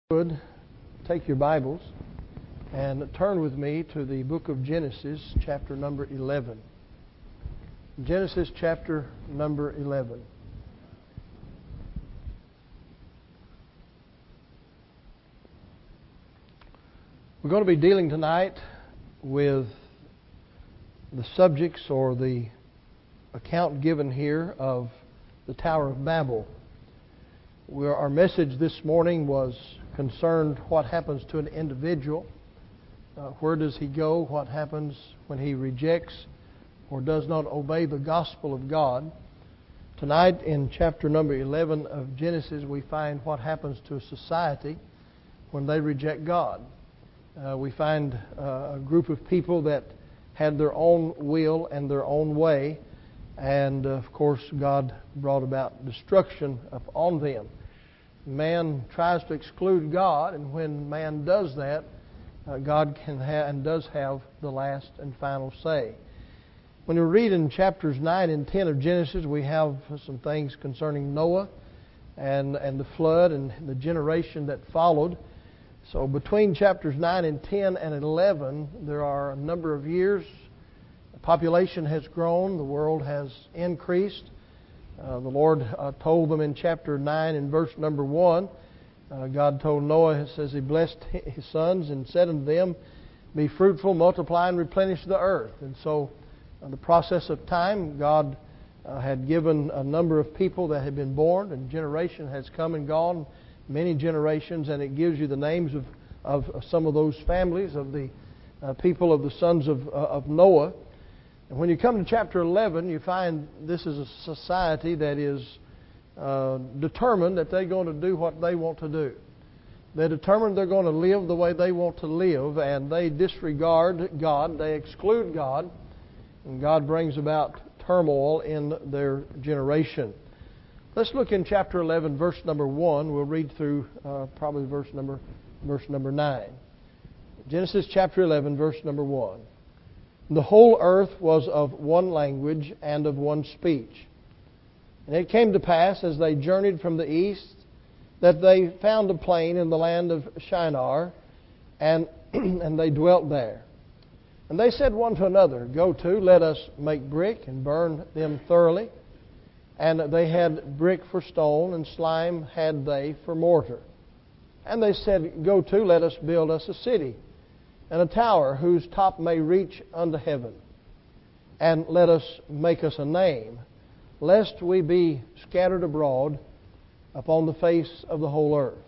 Would take your Bibles and turn with me to the book of Genesis, chapter number 11. Genesis, chapter number 11. We're going to be dealing tonight with the subjects or the account given here of the Tower of Babel. Our message this morning was concerned what happens to an individual. Where does he go? What happens when he rejects or does not obey the gospel of God? Tonight in chapter number 11 of Genesis we find what happens to a society when they reject God. We find a group of people that had their own will and their own way, and of course God brought about destruction upon them. Man tries to exclude God, and when man does that, God can and does have the last and final say. When we read in chapters 9 and 10 of Genesis, we have some things concerning Noah and the flood and the generation that followed. So between chapters 9 and 10 and 11, there are a number of years. The population has grown. The world has increased. The Lord told them in chapter 9 and verse number 1, God told Noah, it says, He blessed his sons and said unto them, Be fruitful, multiply, and replenish the earth. And so, in the process of time, God had given a number of people that had been born, and generation has come and gone, many generations, and it gives you the names of some of those families, of the people of the sons of Noah. And when you come to chapter 11, you find this is a society that is determined that they're going to do what they want to do. They're determined they're going to live the way they want to live, and they disregard God, they exclude God, and God brings about turmoil in their generation. Let's look in chapter 11, verse number 1. We'll read through probably verse number 9. Genesis chapter 11, verse number 1. The whole earth was of one language and of one speech. And it came to pass, as they journeyed from the east, that they found a plain in the land of Shinar, and they dwelt there. And they said one to another, Go to, let us make brick, and burn them thoroughly. And they had brick for stone, and slime had they for mortar. And they said, Go to, let us build us a city, and a tower whose top may reach unto heaven. And let us make us a name, lest we be scattered abroad upon the face of the whole earth.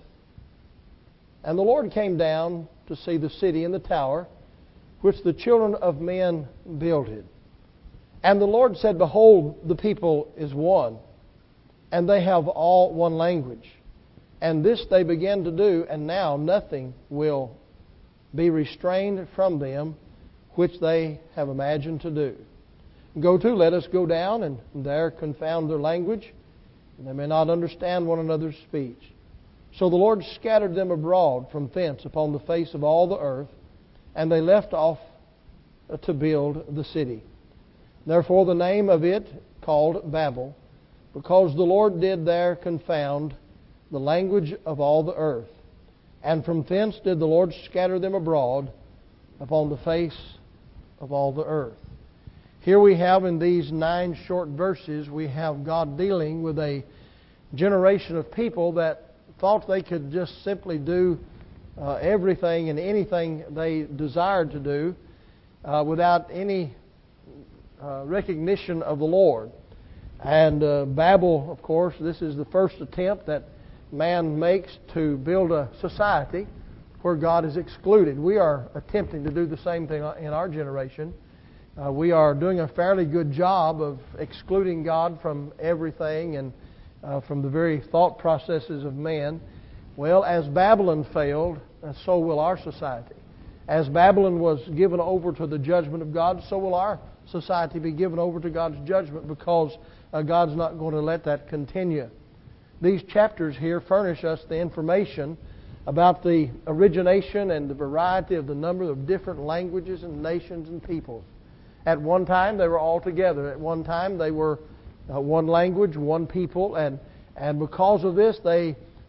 And the Lord came down to see the city and the tower, which the children of men builded. And the Lord said, Behold, the people is one, and they have all one language. And this they began to do, and now nothing will be restrained from them which they have imagined to do. Go to, let us go down, and there confound their language, and they may not understand one another's speech. So the Lord scattered them abroad from thence upon the face of all the earth, and they left off to build the city. Therefore the name of it called Babel, because the Lord did there confound the language of all the earth. And from thence did the Lord scatter them abroad upon the face of all the earth. Here we have in these 9 short verses, we have God dealing with a generation of people that thought they could just simply do everything and anything they desired to do without any recognition of the Lord. And Babel, of course, this is the first attempt that man makes to build a society where God is excluded. We are attempting to do the same thing in our generation. We are doing a fairly good job of excluding God from everything and from the very thought processes of man. Well, as Babylon failed, so will our society. As Babylon was given over to the judgment of God, so will our society be given over to God's judgment, because God's not going to let that continue. These chapters here furnish us the information about the origination and the variety of the number of different languages and nations and peoples. At one time they were all together. At one time they were one language, one people, and because of this they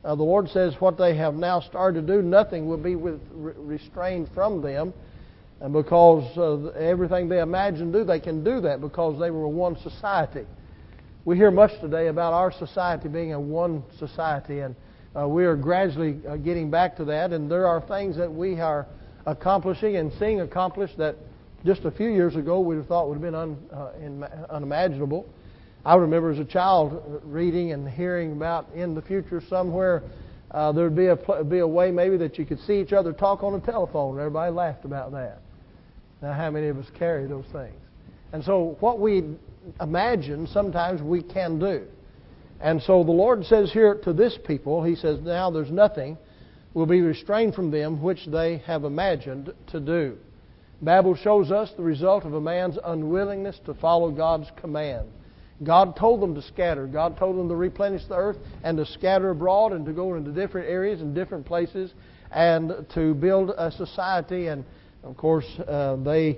the Lord says what they have now started to do, nothing will be restrained from them. And because everything they imagine do, they can do that because they were one society. We hear much today about our society being a one society, and we are gradually getting back to that. And there are things that we are accomplishing and seeing accomplished that just a few years ago we'd have thought would have been unimaginable. I remember as a child reading and hearing about in the future somewhere there would be a way maybe that you could see each other talk on a telephone, and everybody laughed about that. Now, how many of us carry those things? And so what we imagine, sometimes we can do. And so the Lord says here to this people, He says, now there's nothing will be restrained from them which they have imagined to do. Babel shows us the result of a man's unwillingness to follow God's command. God told them to scatter. God told them to replenish the earth and to scatter abroad and to go into different areas and different places and to build a society. And of course, the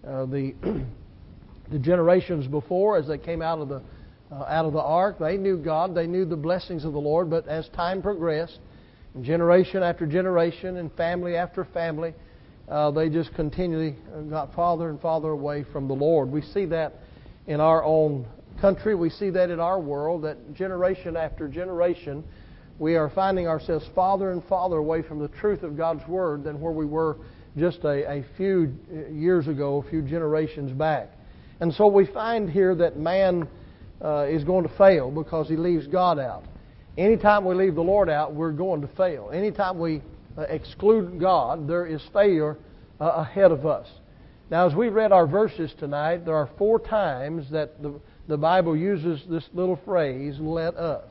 generations before, as they came out of the ark, they knew God, they knew the blessings of the Lord. But as time progressed, generation after generation and family after family, they just continually got farther and farther away from the Lord. We see that in our own country. We see that in our world, that generation after generation, we are finding ourselves farther and farther away from the truth of God's Word than where we were just a few years ago, a few generations back. And so we find here that man is going to fail because he leaves God out. Anytime we leave the Lord out, we're going to fail. Anytime we exclude God, there is failure ahead of us. Now, as we read our verses tonight, there are 4 times that the Bible uses this little phrase, let us.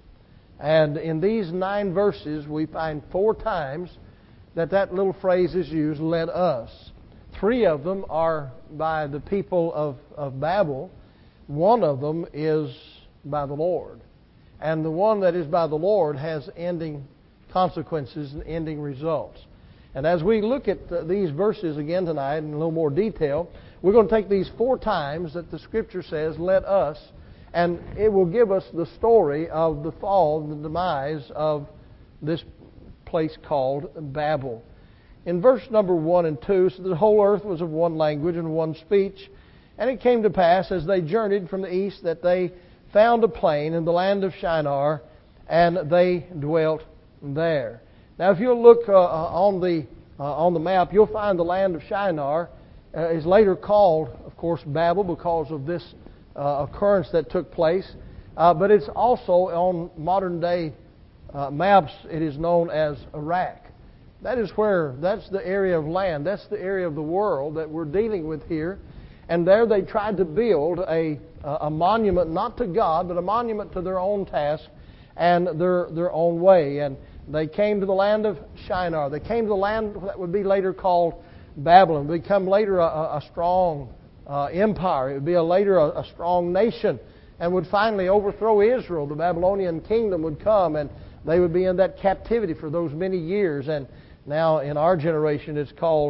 And in these 9 verses, we find 4 times that little phrase is used, let us. 3 of them are by the people of Babel. 1 of them is by the Lord. And the one that is by the Lord has ending consequences and ending results. And as we look at these verses again tonight in a little more detail, we're going to take these 4 times that the Scripture says, let us, and it will give us the story of the fall, the demise of this place called Babel. In verse number 1 and 2, so the whole earth was of one language and one speech. And it came to pass, as they journeyed from the east, that they found a plain in the land of Shinar, and they dwelt there. Now, if you'll look on the map, you'll find the land of Shinar is later called, of course, Babel because of this occurrence that took place. But it's also on modern day maps, it is known as Iraq. That's the area of land. That's the area of the world that we're dealing with here. And there they tried to build a monument, not to God, but a monument to their own task and their own way. And they came to the land of Shinar. They came to the land that would be later called Babylon. It would become later a strong empire. It would be later a strong nation and would finally overthrow Israel. The Babylonian kingdom would come and they would be in that captivity for those many years. And now in our generation it's called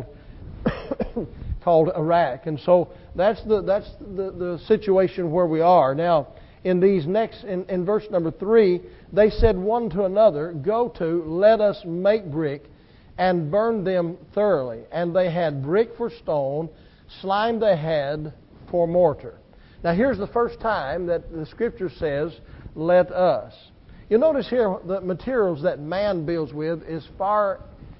Iraq. And so that's the situation where we are. Now, in these in verse number 3, they said one to another, go to, let us make brick and burn them thoroughly. And they had brick for stone, slime they had for mortar. Now here's the first time that the Scripture says, let us. You'll notice here the materials that man builds with is far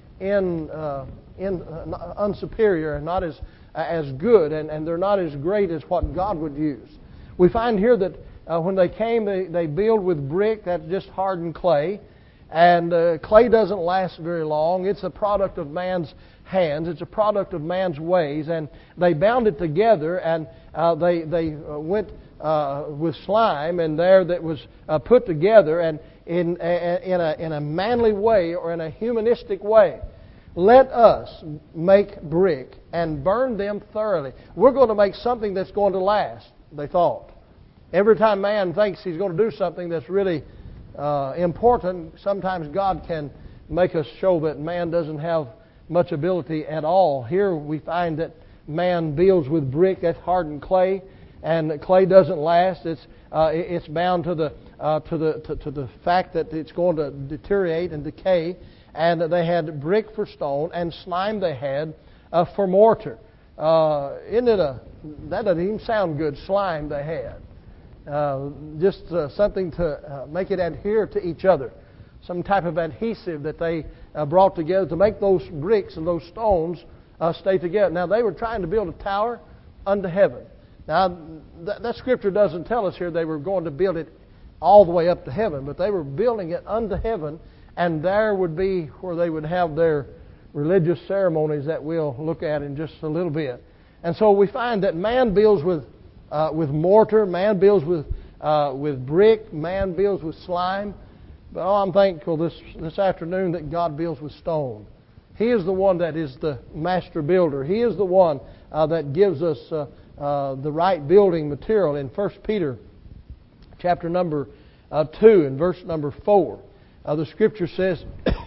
unsuperior and not as good, and they're not as great as what God would use. We find here that when they came, they build with brick, that's just hardened clay. And clay doesn't last very long. It's a product of man's hands. It's a product of man's ways. And they bound it together, and they went with slime, and there that was put together, and in a manly way or in a humanistic way. Let us make brick and burn them thoroughly. We're going to make something that's going to last, they thought. Every time man thinks he's going to do something that's really important, sometimes God can make us show that man doesn't have much ability at all. Here we find that man builds with brick, that's hardened clay, and clay doesn't last. It's bound to to the fact that it's going to deteriorate and decay. And they had brick for stone, and slime they had for mortar. That doesn't even sound good, slime they had. Just something to make it adhere to each other. Some type of adhesive that they brought together to make those bricks and those stones stay together. Now, they were trying to build a tower unto heaven. Now, that scripture doesn't tell us here they were going to build it all the way up to heaven, but they were building it unto heaven, and there would be where they would have their religious ceremonies that we'll look at in just a little bit. And so we find that man builds with mortar, man builds with brick, man builds with slime. But I'm thankful this afternoon that God builds with stone. He is the one that is the master builder. He is the one that gives us the right building material. In 1 Peter chapter number 2 and verse number 4, the Scripture says,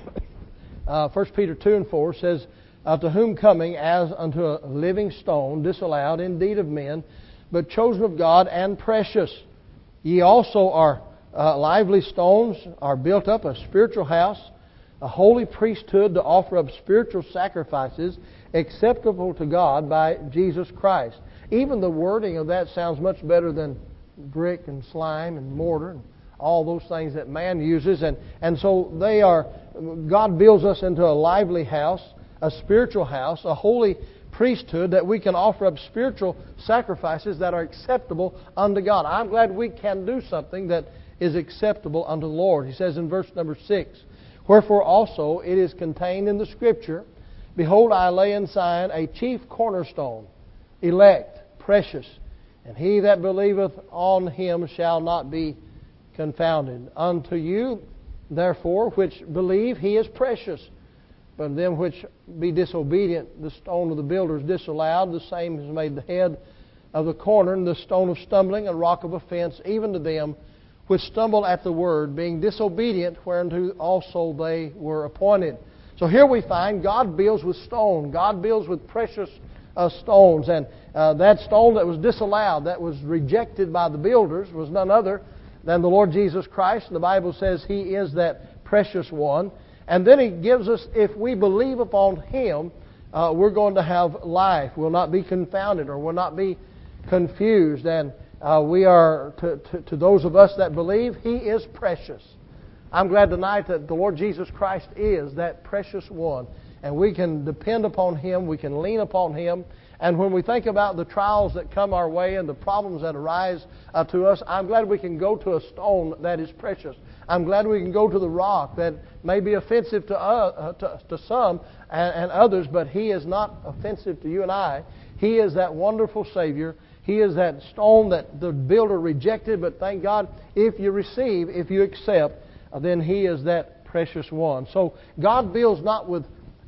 1 Peter 2 and 4 says, to whom coming as unto a living stone, disallowed indeed of men, but chosen of God and precious. Ye also are lively stones, are built up a spiritual house, a holy priesthood to offer up spiritual sacrifices acceptable to God by Jesus Christ. Even the wording of that sounds much better than brick and slime and mortar and all those things that man uses. And so God builds us into a lively house, a spiritual house, a holy priesthood that we can offer up spiritual sacrifices that are acceptable unto God. I'm glad we can do something that is acceptable unto the Lord. He says in verse number 6, wherefore also it is contained in the Scripture, behold, I lay in Zion a chief cornerstone, elect, precious, and he that believeth on him shall not be confounded. Unto you, therefore, which believe, he is precious. But them which be disobedient, the stone of the builders disallowed, the same is made the head of the corner, and the stone of stumbling, and rock of offense, even to them which stumble at the word, being disobedient, whereunto also they were appointed. So here we find God builds with stone. God builds with precious stones. And that stone that was disallowed, that was rejected by the builders, was none other than the Lord Jesus Christ. The Bible says He is that precious one. And then He gives us, if we believe upon Him, we're going to have life. We'll not be confounded or we'll not be confused. And we are, to those of us that believe, He is precious. I'm glad tonight that the Lord Jesus Christ is that precious one. And we can depend upon Him. We can lean upon Him. And when we think about the trials that come our way and the problems that arise to us, I'm glad we can go to a stone that is precious. I'm glad we can go to the rock that may be offensive to some and others, but He is not offensive to you and I. He is that wonderful Savior. He is that stone that the builder rejected, but thank God, if you receive, if you accept, then He is that precious one. So God builds not with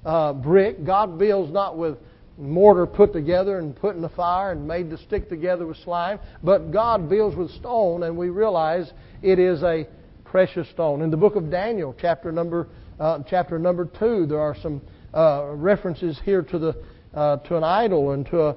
brick. God builds not with mortar put together and put in the fire and made to stick together with slime. But God builds with stone, and we realize it is a precious stone. In the book of Daniel, chapter number 2, there are some references here to an idol and to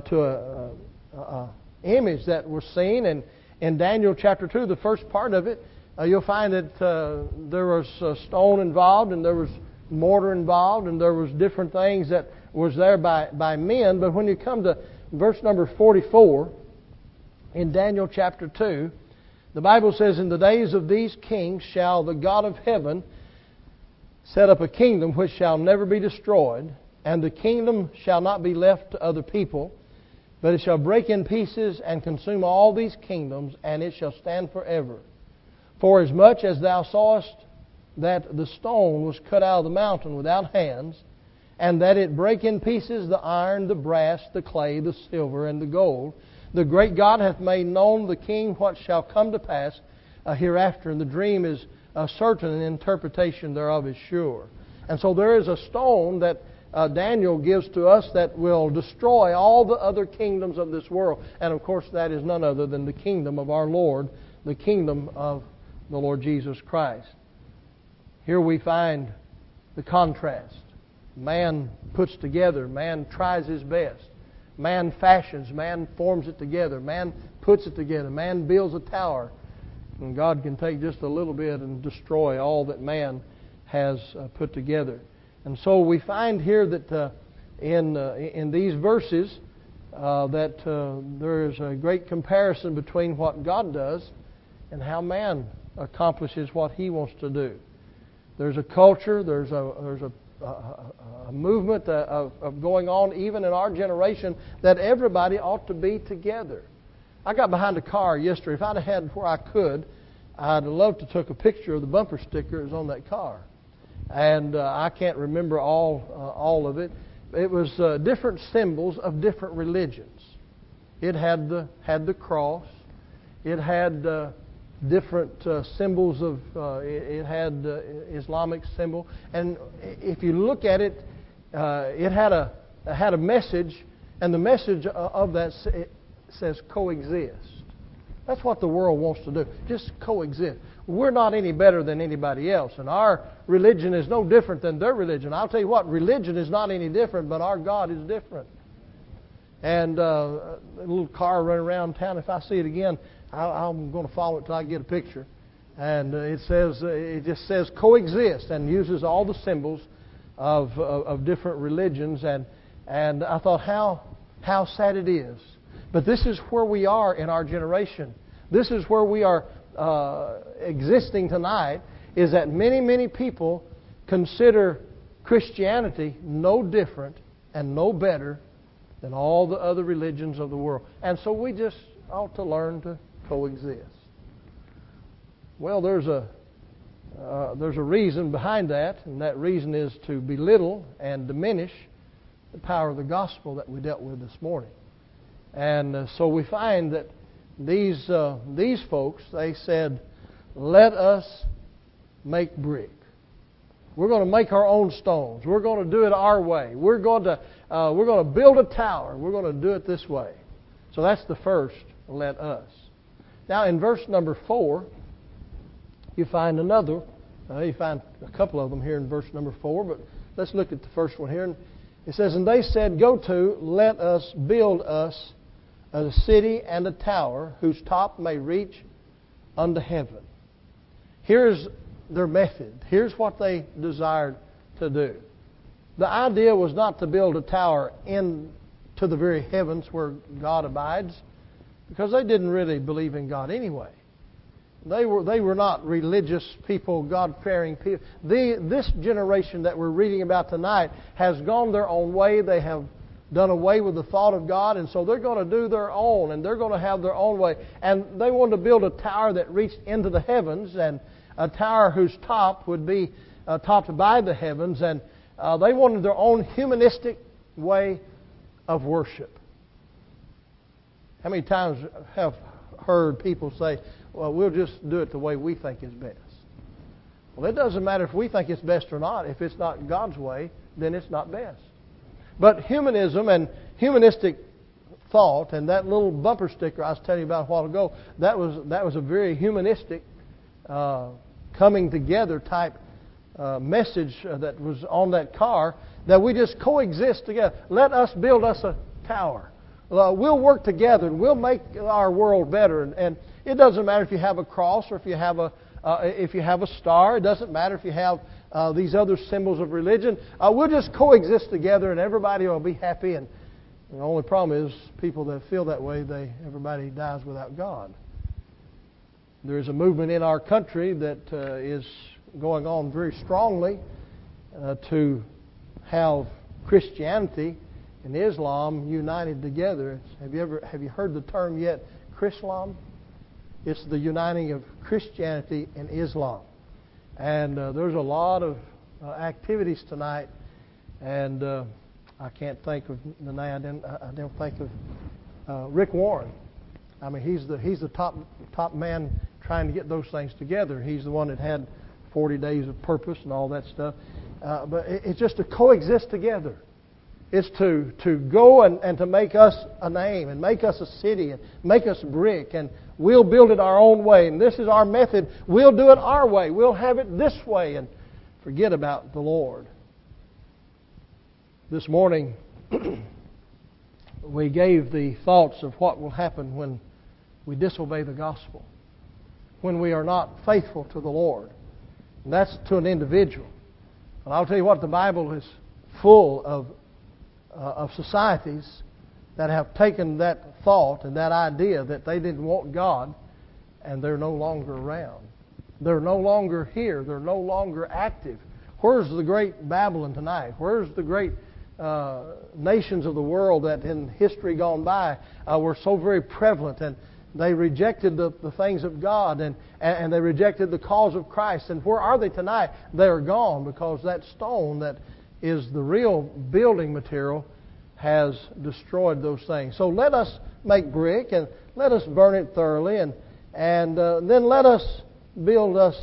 a image that was seen. And in Daniel chapter 2, the first part of it, you'll find that there was stone involved, and there was mortar involved, and there was different things that was there by men. But when you come to verse number 44 in Daniel chapter 2, the Bible says, in the days of these kings shall the God of heaven set up a kingdom which shall never be destroyed, and the kingdom shall not be left to other people, but it shall break in pieces and consume all these kingdoms, and it shall stand forever. For as much as thou sawest that the stone was cut out of the mountain without hands, and that it brake in pieces the iron, the brass, the clay, the silver, and the gold, the great God hath made known the king what shall come to pass hereafter, and the dream is certain, and the interpretation thereof is sure. And so there is a stone that Daniel gives to us that will destroy all the other kingdoms of this world. And of course that is none other than the kingdom of our Lord, the kingdom of the Lord Jesus Christ. Here we find the contrast. Man puts together, man tries his best. Man fashions, man forms it together, man puts it together, man builds a tower. And God can take just a little bit and destroy all that man has put together. And so we find here that in these verses that there is a great comparison between what God does and how man accomplishes what he wants to do. There's a culture, there's a movement of going on even in our generation that everybody ought to be together. I got behind a car yesterday. If I'd have had where I could, I'd love to took a picture of the bumper stickers on that car. And I can't remember all of it. It was different symbols of different religions. It had the cross. It had different symbols of. It had Islamic symbol, and if you look at it, it had a message, and the message of that it says coexist. That's what the world wants to do. Just coexist. We're not any better than anybody else, and our religion is no different than their religion. I'll tell you what, religion is not any different, but our God is different. And a little car running around town, if I see it again, I'm going to follow it till I get a picture. And it just says coexist, and uses all the symbols of different religions. And I thought how sad it is. But this is where we are in our generation. This is where we are existing tonight, is that many people consider Christianity no different and no better than all the other religions of the world. And so we just ought to learn to coexist. Well, there's a reason behind that, and that reason is to belittle and diminish the power of the gospel that we dealt with this morning. And so we find that these folks, they said, let us make brick. We're going to make our own stones. We're going to do it our way. We're going to build a tower. We're going to do it this way. So that's the first, let us. Now in verse number 4, you find another. You find a couple of them here in verse number 4, but let's look at the first one here. It says, and they said, go to, let us build us a city and a tower whose top may reach unto heaven. Here's their method. Here's what they desired to do. The idea was not to build a tower into the very heavens where God abides, because they didn't really believe in God anyway. They were not religious people, God-fearing people. This generation that we're reading about tonight has gone their own way. They have done away with the thought of God, and so they're going to do their own, and they're going to have their own way. And they wanted to build a tower that reached into the heavens, and a tower whose top would be topped by the heavens, and they wanted their own humanistic way of worship. How many times have heard people say, well, we'll just do it the way we think is best? Well, it doesn't matter if we think it's best or not. If it's not God's way, then it's not best. But humanism and humanistic thought, and that little bumper sticker I was telling you about a while ago, that was a very humanistic coming together type message that was on that car, that we just coexist together. Let us build us a tower. We'll work together and we'll make our world better. And it doesn't matter if you have a cross or if you have a star. It doesn't matter if you have these other symbols of religion. We'll just coexist together and everybody will be happy. And the only problem is people that feel that way, everybody dies without God. There is a movement in our country that is going on very strongly to have Christianity and Islam united together. Have you heard the term yet, Chrislam? It's the uniting of Christianity and Islam. And there's a lot of activities tonight, and I can't think of the name. I don't think of Rick Warren. I mean, he's the top man trying to get those things together. He's the one that had 40 days of purpose and all that stuff. But it's just to coexist together. It's to go and to make us a name and make us a city and make us brick, and we'll build it our own way. And this is our method. We'll do it our way. We'll have it this way and forget about the Lord. This morning we gave the thoughts of what will happen when we disobey the gospel. when we are not faithful to the Lord. And that's to an individual. And I'll tell you what, the Bible is full of societies that have taken that thought and that idea that they didn't want God, and they're no longer around. They're no longer here. They're no longer active. Where's the great Babylon tonight? Where's the great nations of the world that in history gone by were so very prevalent, and they rejected the things of God, and they rejected the cause of Christ. And where are they tonight? They're gone, because that stone that is the real building material has destroyed those things. So let us make brick, and let us burn it thoroughly, and then let us build us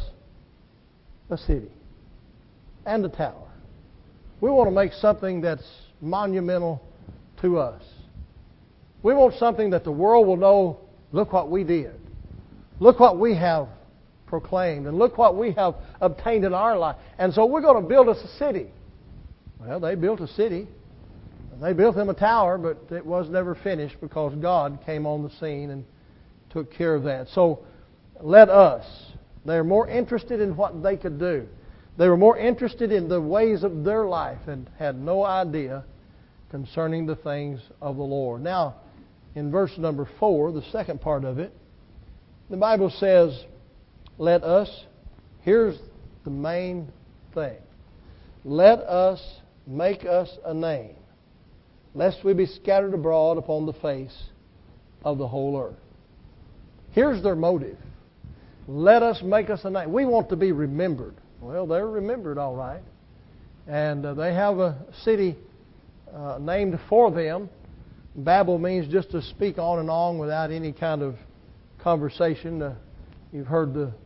a city and a tower. We want to make something that's monumental to us. We want something that the world will know, look what we did. Look what we have proclaimed, and look what we have obtained in our life. And so we're going to build us a city. Well, they built a city. They built them a tower, but it was never finished because God came on the scene and took care of that. So let us. They're more interested in what they could do. They were more interested in the ways of their life and had no idea concerning the things of the Lord. Now, in verse number 4, the second part of it, the Bible says, let us, here's the main thing, let us make us a name, lest we be scattered abroad upon the face of the whole earth. Here's their motive. Let us make us a name. We want to be remembered. Well, they're remembered all right. And they have a city named for them. Babel means just to speak on and on without any kind of conversation. You've heard the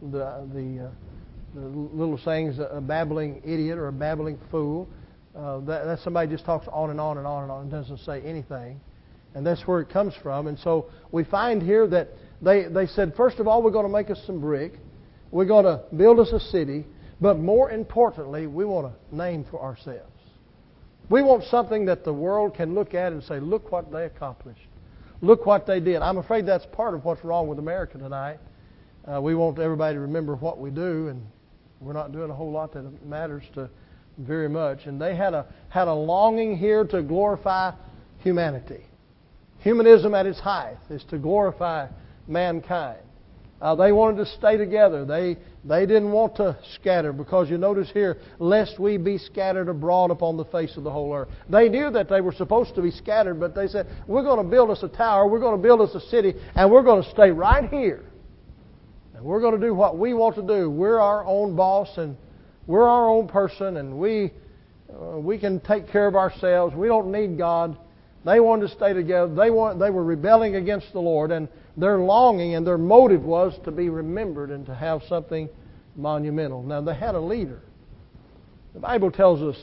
little sayings, a babbling idiot or a babbling fool. That's somebody just talks on and on and on and on and doesn't say anything. And that's where it comes from. And so we find here that they said, first of all, we're going to make us some brick. We're going to build us a city. But more importantly, we want a name for ourselves. We want something that the world can look at and say, look what they accomplished. Look what they did. I'm afraid that's part of what's wrong with America tonight. We want everybody to remember what we do, and we're not doing a whole lot that matters to very much. And they had a longing here to glorify humanity. Humanism at its height is to glorify mankind. They wanted to stay together. They didn't want to scatter, because you notice here, lest we be scattered abroad upon the face of the whole earth. They knew that they were supposed to be scattered, but they said, we're going to build us a tower, we're going to build us a city, and we're going to stay right here. And we're going to do what we want to do. We're our own boss, and we're our own person, and we can take care of ourselves. We don't need God. They wanted to stay together. They were rebelling against the Lord, and their longing and their motive was to be remembered and to have something monumental. Now, they had a leader. The Bible tells us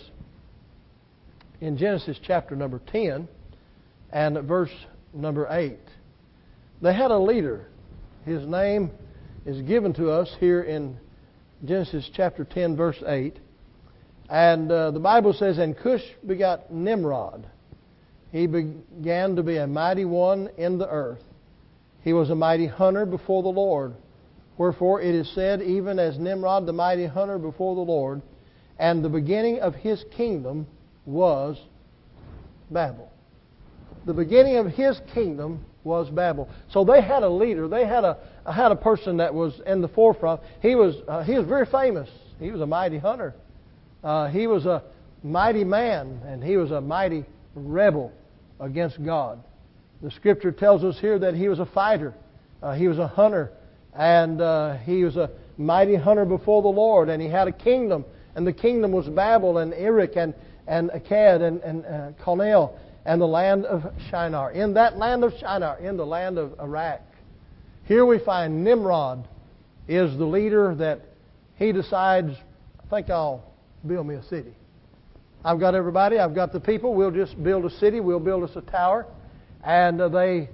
in Genesis chapter number 10 and verse number 8, they had a leader. His name is given to us here in Genesis chapter 10, verse 8. And the Bible says, and Cush begot Nimrod. He began to be a mighty one in the earth. He was a mighty hunter before the Lord. Wherefore it is said, even as Nimrod the mighty hunter before the Lord, and the beginning of his kingdom was Babel. The beginning of his kingdom was Babel. So they had a leader. They had a person that was in the forefront. He was very famous. He was a mighty hunter. He was a mighty man, and he was a mighty rebel against God. The Scripture tells us here that he was a fighter. He was a hunter. And he was a mighty hunter before the Lord. And he had a kingdom. And the kingdom was Babel and Erech and Akkad and Calneh and the land of Shinar. In that land of Shinar, in the land of Iraq, here we find Nimrod is the leader that he decides, I think I'll build me a city. I've got everybody. I've got the people. We'll just build a city. We'll build us a tower. And they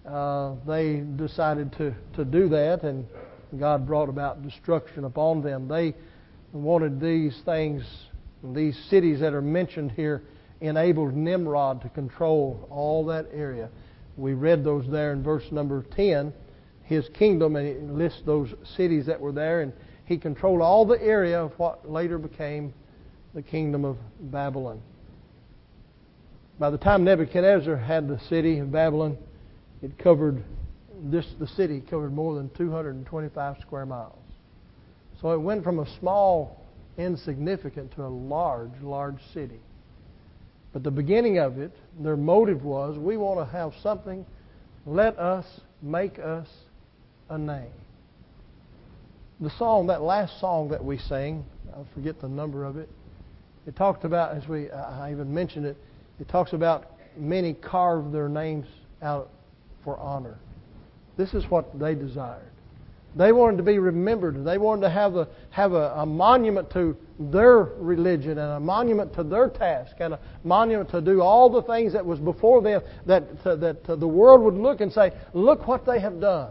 decided to do that, and God brought about destruction upon them. They wanted these things, these cities that are mentioned here, enabled Nimrod to control all that area. We read those there in verse number 10. his kingdom, and he lists those cities that were there, and he controlled all the area of what later became the kingdom of Babylon. By the time Nebuchadnezzar had the city of Babylon, the city covered more than 225 square miles. So it went from a small, insignificant to a large, large city. But the beginning of it, their motive was, we want to have something, let us make us a name. The song, that last song that we sang, I forget the number of it, it talked about, I even mentioned it, it talks about many carved their names out for honor. This is what they desired. They wanted to be remembered. They wanted to have a monument to their religion and a monument to their task and a monument to do all the things that was before them, that the world would look and say, look what they have done.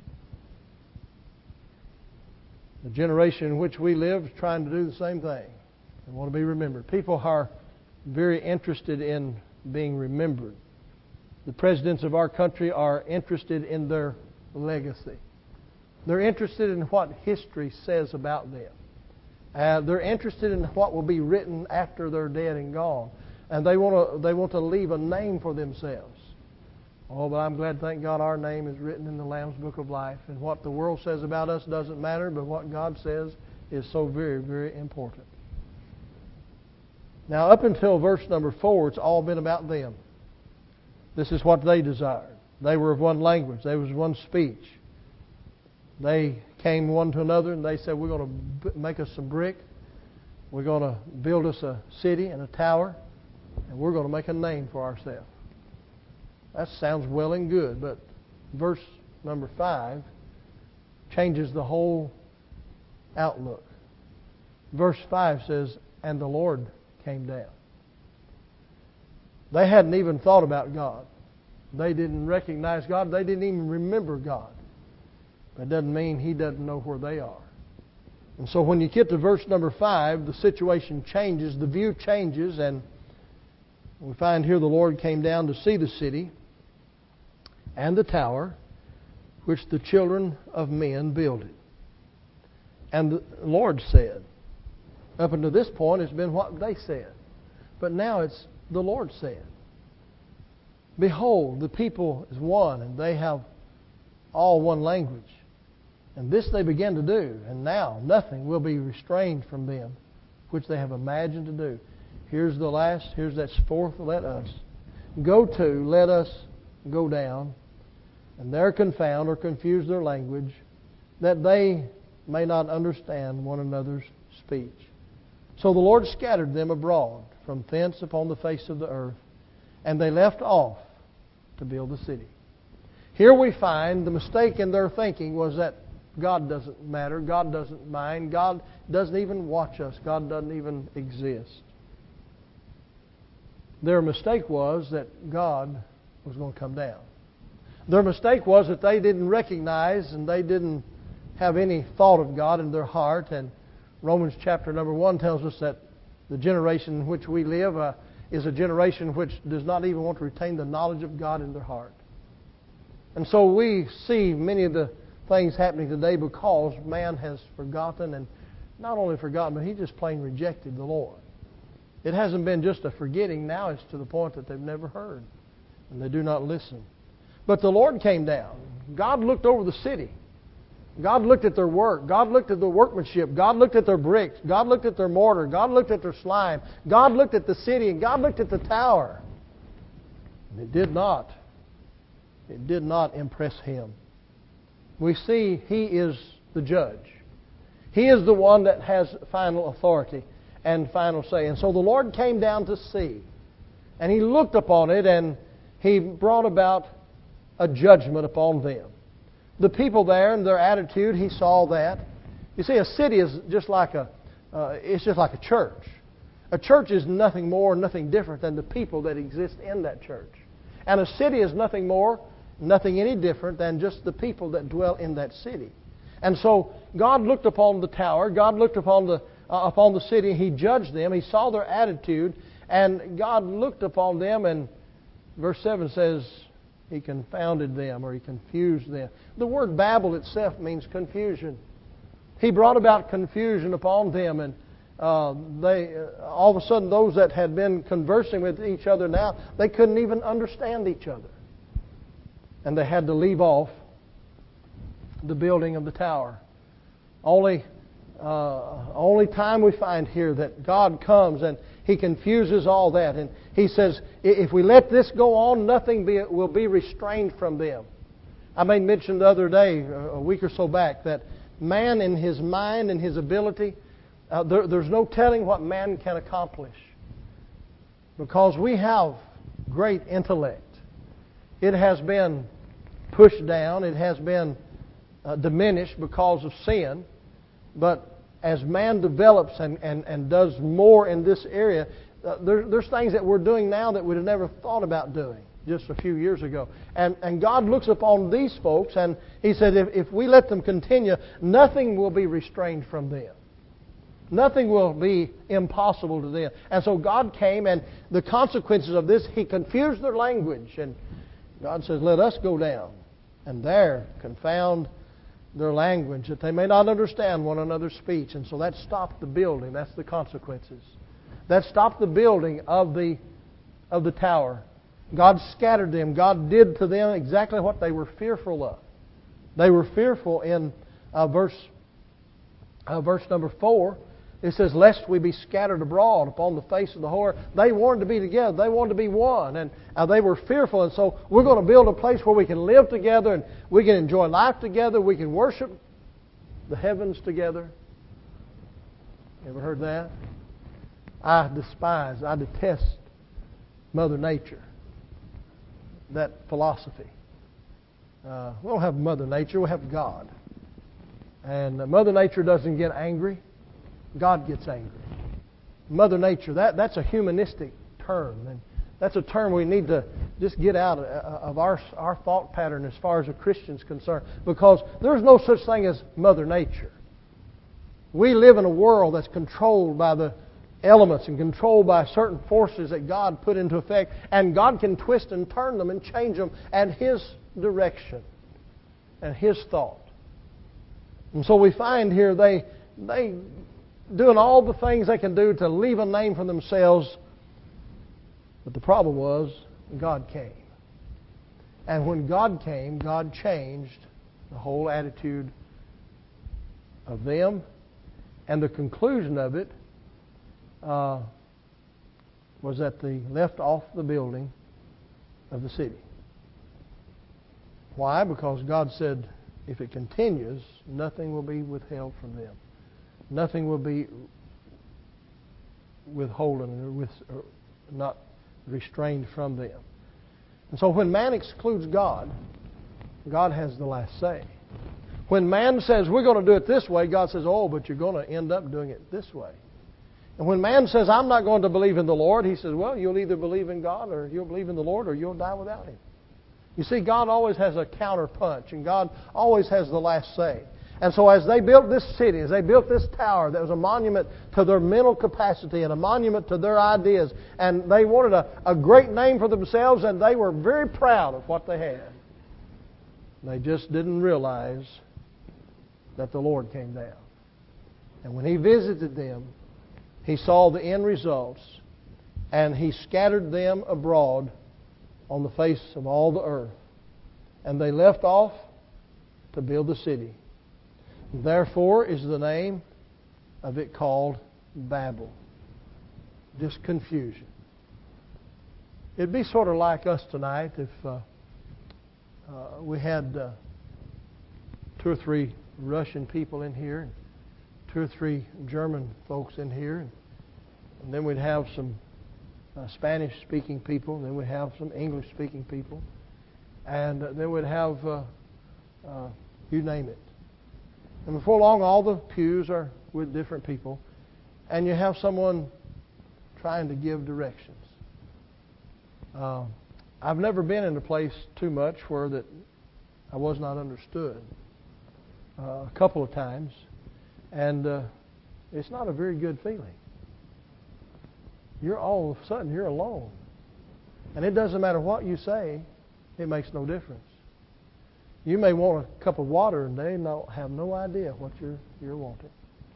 The generation in which we live is trying to do the same thing. They want to be remembered. People are very interested in being remembered. The presidents of our country are interested in their legacy. They're interested in what history says about them. They're interested in what will be written after they're dead and gone. And they want to leave a name for themselves. Oh, but I'm glad, thank God, our name is written in the Lamb's Book of Life. And what the world says about us doesn't matter, but what God says is so very, very important. Now, up until verse number 4, it's all been about them. This is what they desired. They were of one language. There was one speech. They came one to another and they said, we're going to make us some brick. We're going to build us a city and a tower. And we're going to make a name for ourselves. That sounds well and good, but verse number 5 changes the whole outlook. Verse 5 says, and the Lord came down. They hadn't even thought about God. They didn't recognize God. They didn't even remember God. That doesn't mean He doesn't know where they are. And so when you get to verse number 5, the situation changes, the view changes, and we find here the Lord came down to see the city and the tower which the children of men builded. And the Lord said, up until this point it's been what they said. But now it's the Lord said. Behold, the people is one, and they have all one language. And this they began to do, and now nothing will be restrained from them, which they have imagined to do. Here's that fourth, let us go down, and there confound or confuse their language, that they may not understand one another's speech. So the Lord scattered them abroad from thence upon the face of the earth, and they left off to build the city. Here we find the mistake in their thinking was that God doesn't matter, God doesn't mind, God doesn't even watch us, God doesn't even exist. Their mistake was that God was going to come down. Their mistake was that they didn't recognize and they didn't have any thought of God in their heart. And Romans chapter number 1 tells us that the generation in which we live is a generation which does not even want to retain the knowledge of God in their heart. And so we see many of the things happening today because man has forgotten, and not only forgotten, but he just plain rejected the Lord. It hasn't been just a forgetting. Now it's to the point that they've never heard, and they do not listen. But the Lord came down. God looked over the city. God looked at their work. God looked at the workmanship. God looked at their bricks. God looked at their mortar. God looked at their slime. God looked at the city, and God looked at the tower. And it did not impress Him. We see He is the judge. He is the one that has final authority and final say. And so the Lord came down to see. And He looked upon it, and He brought about a judgment upon them. The people there and their attitude, He saw that. You see, a city is just like a church. A church is nothing more, nothing different than the people that exist in that church. And a city is nothing more, nothing any different than just the people that dwell in that city. And so God looked upon the tower. God looked upon the city. He judged them. He saw their attitude, and God looked upon them. And verse 7 says, He confounded them, or He confused them. The word Babel itself means confusion. He brought about confusion upon them, and they all of a sudden, those that had been conversing with each other now, they couldn't even understand each other. And they had to leave off the building of the tower. Only time we find here that God comes and He confuses all that. And He says, if we let this go on, nothing will be restrained from them. I made mention the other day, a week or so back, that man in his mind and his ability, there's no telling what man can accomplish. Because we have great intellect. It has been pushed down. It has been diminished because of sin. But as man develops and does more in this area, there's things that we're doing now that we'd have never thought about doing just a few years ago. And God looks upon these folks and He said, if we let them continue, nothing will be restrained from them. Nothing will be impossible to them. And so God came, and the consequences of this, He confused their language. And God says, let us go down and there confound their language, that they may not understand one another's speech. And so that stopped the building. That's the consequences. That stopped the building of the tower. God scattered them. God did to them exactly what they were fearful of. They were fearful in verse number 4. It says, lest we be scattered abroad upon the face of the whole earth. They wanted to be together. They wanted to be one. And they were fearful. And so we're going to build a place where we can live together and we can enjoy life together. We can worship the heavens together. Ever heard that? I detest Mother Nature. That philosophy. We don't have Mother Nature. We have God. And Mother Nature doesn't get angry. God gets angry. Mother Nature, that's a humanistic term. And that's a term we need to just get out of our thought pattern as far as a Christian's concerned. Because there's no such thing as Mother Nature. We live in a world that's controlled by the elements and controlled by certain forces that God put into effect. And God can twist and turn them and change them at His direction and His thought. And so we find here they doing all the things they can do to leave a name for themselves. But the problem was, God came. And when God came, God changed the whole attitude of them. And the conclusion of it was that they left off the building of the city. Why? Because God said, if it continues, nothing will be withheld from them. Nothing will be withholden or not restrained from them. And so when man excludes God, God has the last say. When man says, we're going to do it this way, God says, oh, but you're going to end up doing it this way. And when man says, I'm not going to believe in the Lord, He says, well, you'll either believe in God or you'll believe in the Lord or you'll die without Him. You see, God always has a counter punch, and God always has the last say. And so as they built this city, as they built this tower, that was a monument to their mental capacity and a monument to their ideas. And they wanted a great name for themselves, and they were very proud of what they had. They just didn't realize that the Lord came down. And when He visited them, He saw the end results, and He scattered them abroad on the face of all the earth. And they left off to build the city. Therefore is the name of it called Babel. Just confusion. It'd be sort of like us tonight if we had 2 or 3 Russian people in here, and 2 or 3 German folks in here, and then we'd have some Spanish-speaking people, and then we'd have some English-speaking people, and then we'd have, you name it. And before long, all the pews are with different people, and you have someone trying to give directions. I've never been in a place too much where that I was not understood. A couple of times, and it's not a very good feeling. You're all of a sudden you're alone, and it doesn't matter what you say, It makes no difference. You may want a cup of water and they have no idea what you're wanting.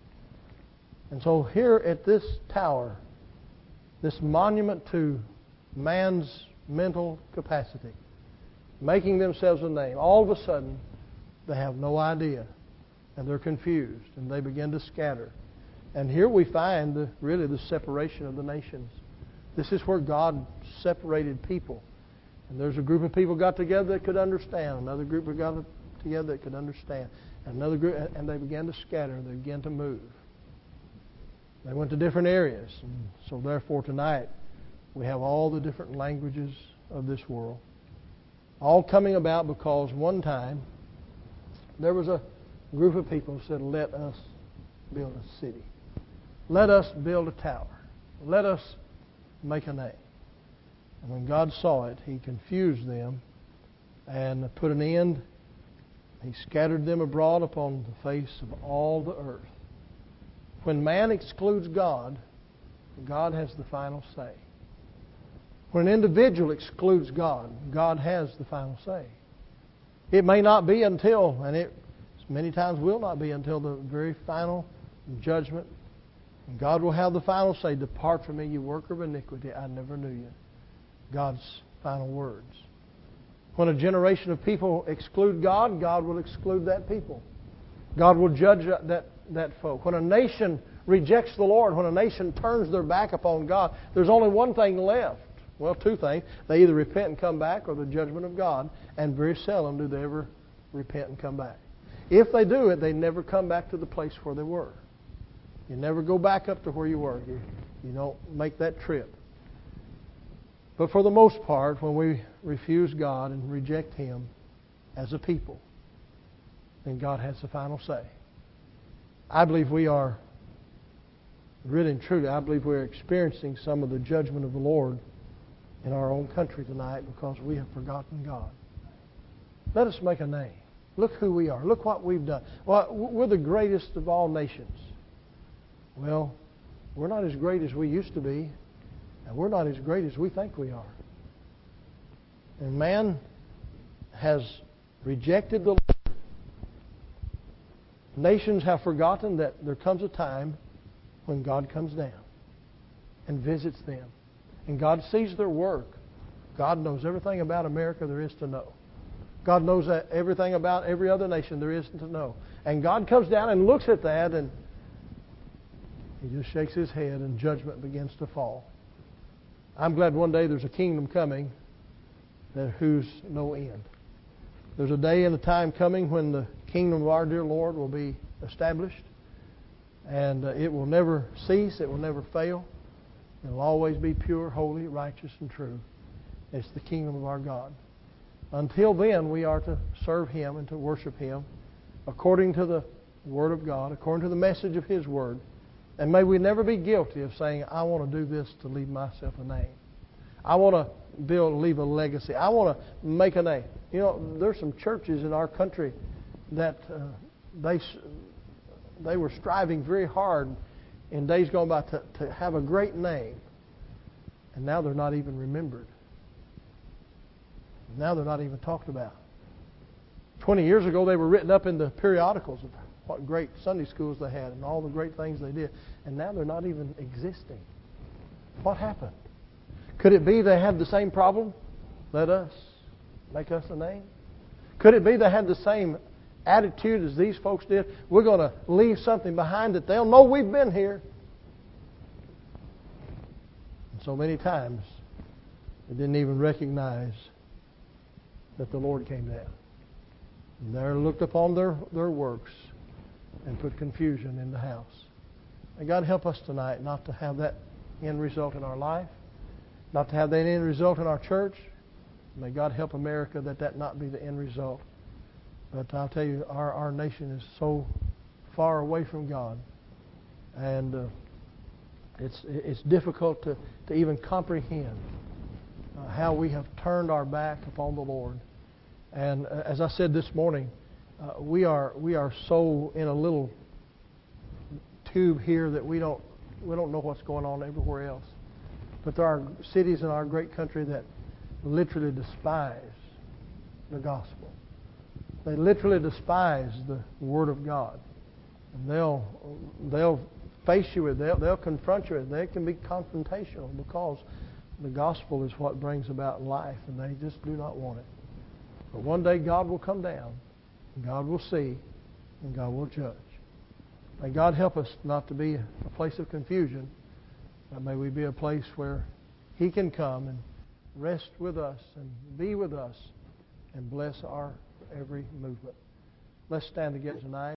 And so here at this tower, this monument to man's mental capacity, making themselves a name, all of a sudden they have no idea and they're confused and they begin to scatter. And here we find really the separation of the nations. This is where God separated people. And there's a group of people got together that could understand. Another group got together that could understand. Another group, and they began to scatter. They began to move. They went to different areas. And so therefore tonight we have all the different languages of this world. All coming about because one time there was a group of people who said, let us build a city. Let us build a tower. Let us make a name. And when God saw it, He confused them and put an end. He scattered them abroad upon the face of all the earth. When man excludes God, God has the final say. When an individual excludes God, God has the final say. It may not be until, and it many times will not be until the very final judgment. And God will have the final say, depart from me, you worker of iniquity, I never knew you. God's final words. When a generation of people exclude God, God will exclude that people. God will judge that folk. When a nation rejects the Lord, when a nation turns their back upon God, there's only one thing left. Well, two things. They either repent and come back or the judgment of God, and very seldom do they ever repent and come back. If they do it, they never come back to the place where they were. You never go back up to where you were. You don't make that trip. But for the most part, when we refuse God and reject Him as a people, then God has the final say. I believe we are, really and truly, I believe we're experiencing some of the judgment of the Lord in our own country tonight because we have forgotten God. Let us make a name. Look who we are. Look what we've done. Well, we're the greatest of all nations. Well, we're not as great as we used to be, and we're not as great as we think we are. And man has rejected the Lord. Nations have forgotten that there comes a time when God comes down and visits them. And God sees their work. God knows everything about America there is to know. God knows everything about every other nation there is to know. And God comes down and looks at that and He just shakes His head and judgment begins to fall. I'm glad one day there's a kingdom coming that whose no end. There's a day and a time coming when the kingdom of our dear Lord will be established. And it will never cease. It will never fail. It will always be pure, holy, righteous, and true. It's the kingdom of our God. Until then, we are to serve Him and to worship Him according to the Word of God, according to the message of His Word. And may we never be guilty of saying, I want to do this to leave myself a name. I want to leave a legacy. I want to make a name. You know, there's some churches in our country that they were striving very hard in days gone by to have a great name. And now they're not even remembered. Now they're not even talked about. 20 years ago, they were written up in the periodicals of what great Sunday schools they had and all the great things they did. And now they're not even existing. What happened? Could it be they had the same problem? Let us make us a name. Could it be they had the same attitude as these folks did? We're going to leave something behind that they'll know we've been here. And so many times they didn't even recognize that the Lord came down. And there looked upon their works and put confusion in the house. May God help us tonight not to have that end result in our life, not to have that end result in our church. May God help America that not be the end result. But I'll tell you, our nation is so far away from God, and it's difficult to even comprehend how we have turned our back upon the Lord. And as I said this morning, we are so in a little tube here that we don't know what's going on everywhere else. But there are cities in our great country that literally despise the gospel. They literally despise the Word of God. And they'll face you with it. They'll confront you with it. They can be confrontational because the gospel is what brings about life, and they just do not want it. But one day God will come down, and God will see, and God will judge. May God help us not to be a place of confusion, but may we be a place where He can come and rest with us and be with us and bless our every movement. Let's stand together tonight.